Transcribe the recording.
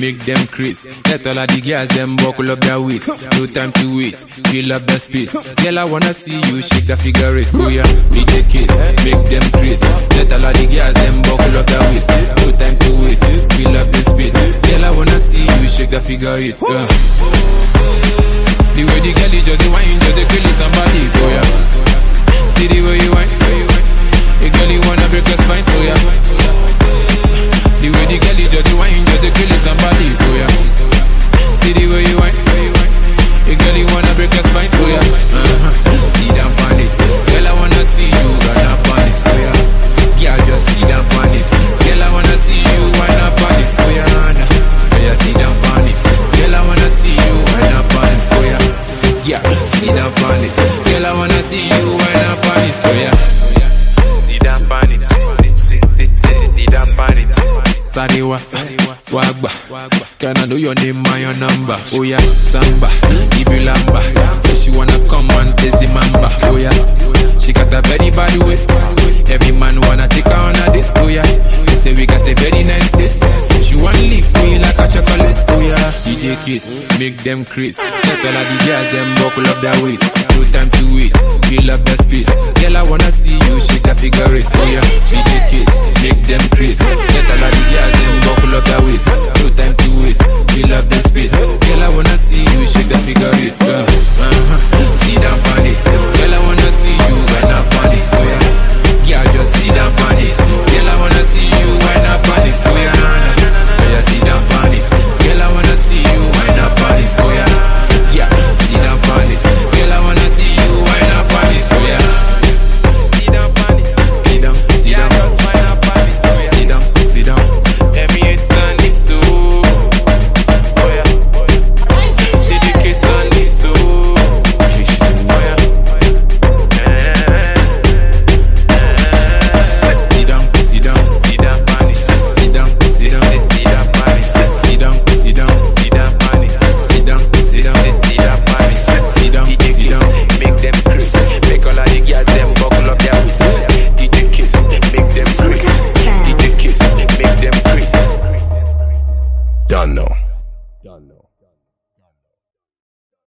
make them craze. Let all of the girls them buckle up their waist. No time to waste, fill up the space. Girl, I wanna see you shake the figure eight. Oh yeah, DJ Kiss, make them craze. Let all of the girls them buckle up their waist. No time to waste, fill up the space. Girl, I wanna see you shake the figure eight. The way the girl is just the wine, just the kill somebody. Oh yeah, see the way you wine. The girl you wanna break your spine. Oh yeah, the way the girl is just the wine, just the kill somebody. Oh yeah, see the way you wine. The girl you wanna break your spine. Oh yeah, see that on it. Girl, I wanna see you run up on it. Oh yeah, girl, just see that on it. Girl, I wanna see you wind up on it. Oh yeah, yeah, see that on it. Girl, I wanna see you wind up on it. Oh yeah, yeah, see that on it. Girl, I wanna see you wind up on it. Oh yeah, see that on it. See that on it. Sariwa, Wagba, can I know your name and your number? Oh yeah, Samba, give you lamba. Say she wanna come and taste the mamba. Oh yeah, she got a very bad waist. Every man wanna take her on a date. Oh yeah, they say we got a very nice taste. She wanna lick me like a chocolate. Oh yeah, DJ Kiss, make them craze. Let all of the girls them buckle up their waist. No time to waste, fill up the space. Girl, I wanna see you shake the figure eight. Oh yeah, DJ Kiss, make them craze. Let all of the girls them buckle up their waist. No time to waste, fill up the space. Girl, I wanna see you shake the figure eight.